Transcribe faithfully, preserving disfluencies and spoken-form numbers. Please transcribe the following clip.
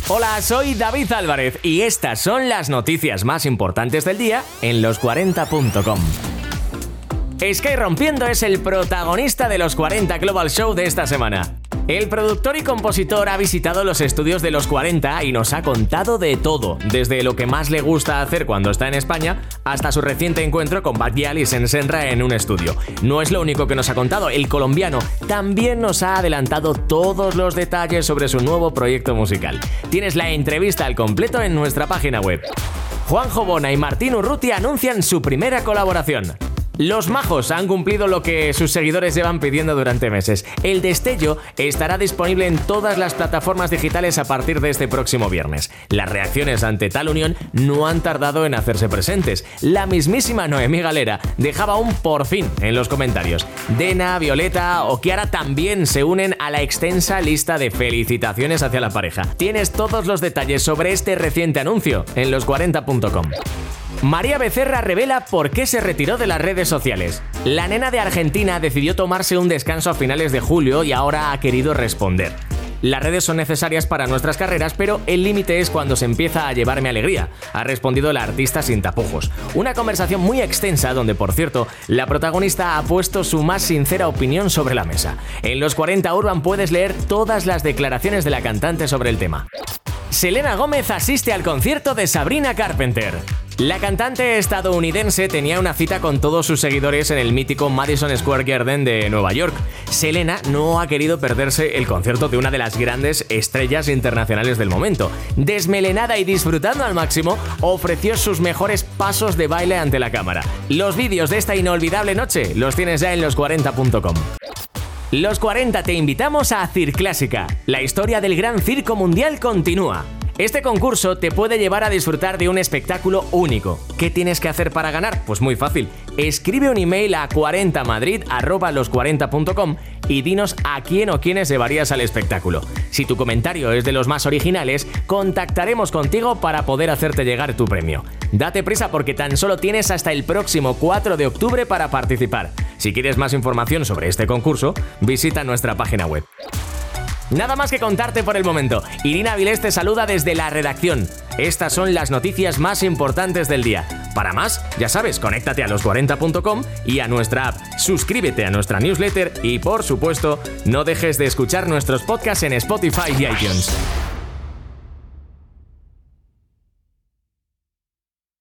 Hola, soy David Álvarez y estas son las noticias más importantes del día en los cuarenta punto com. Sky Rompiendo es el protagonista de los cuarenta Global Show de esta semana. El productor y compositor ha visitado los estudios de los cuarenta y nos ha contado de todo, desde lo que más le gusta hacer cuando está en España hasta su reciente encuentro con Bad Gyal y Sensenra en un estudio. No es lo único que nos ha contado, el colombiano también nos ha adelantado todos los detalles sobre su nuevo proyecto musical. Tienes la entrevista al completo en nuestra página web. Juanjo Bona y Martín Urrutia anuncian su primera colaboración. Los Majos han cumplido lo que sus seguidores llevan pidiendo durante meses. El destello estará disponible en todas las plataformas digitales a partir de este próximo viernes. Las reacciones ante tal unión no han tardado en hacerse presentes. La mismísima Noemí Galera dejaba un por fin en los comentarios. Dena, Violeta o Kiara también se unen a la extensa lista de felicitaciones hacia la pareja. Tienes todos los detalles sobre este reciente anuncio en los cuarenta punto com. María Becerra revela por qué se retiró de las redes sociales. La nena de Argentina decidió tomarse un descanso a finales de julio y ahora ha querido responder. Las redes son necesarias para nuestras carreras, pero el límite es cuando se empieza a llevarme alegría, ha respondido la artista sin tapujos. Una conversación muy extensa donde, por cierto, la protagonista ha puesto su más sincera opinión sobre la mesa. En los cuarenta Urban puedes leer todas las declaraciones de la cantante sobre el tema. Selena Gómez asiste al concierto de Sabrina Carpenter. La cantante estadounidense tenía una cita con todos sus seguidores en el mítico Madison Square Garden de Nueva York. Selena no ha querido perderse el concierto de una de las grandes estrellas internacionales del momento. Desmelenada y disfrutando al máximo, ofreció sus mejores pasos de baile ante la cámara. Los vídeos de esta inolvidable noche los tienes ya en los cuarenta punto com. Los cuarenta te invitamos a Circlásica. La historia del gran circo mundial continúa. Este concurso te puede llevar a disfrutar de un espectáculo único. ¿Qué tienes que hacer para ganar? Pues muy fácil. Escribe un email a cuarenta madrid arroba los cuarenta punto com y dinos a quién o quiénes llevarías al espectáculo. Si tu comentario es de los más originales, contactaremos contigo para poder hacerte llegar tu premio. Date prisa porque tan solo tienes hasta el próximo cuatro de octubre para participar. Si quieres más información sobre este concurso, visita nuestra página web. Nada más que contarte por el momento. Irina Vilés te saluda desde la redacción. Estas son las noticias más importantes del día. Para más, ya sabes, conéctate a los cuarenta punto com y a nuestra app. Suscríbete a nuestra newsletter y, por supuesto, no dejes de escuchar nuestros podcasts en Spotify y iTunes.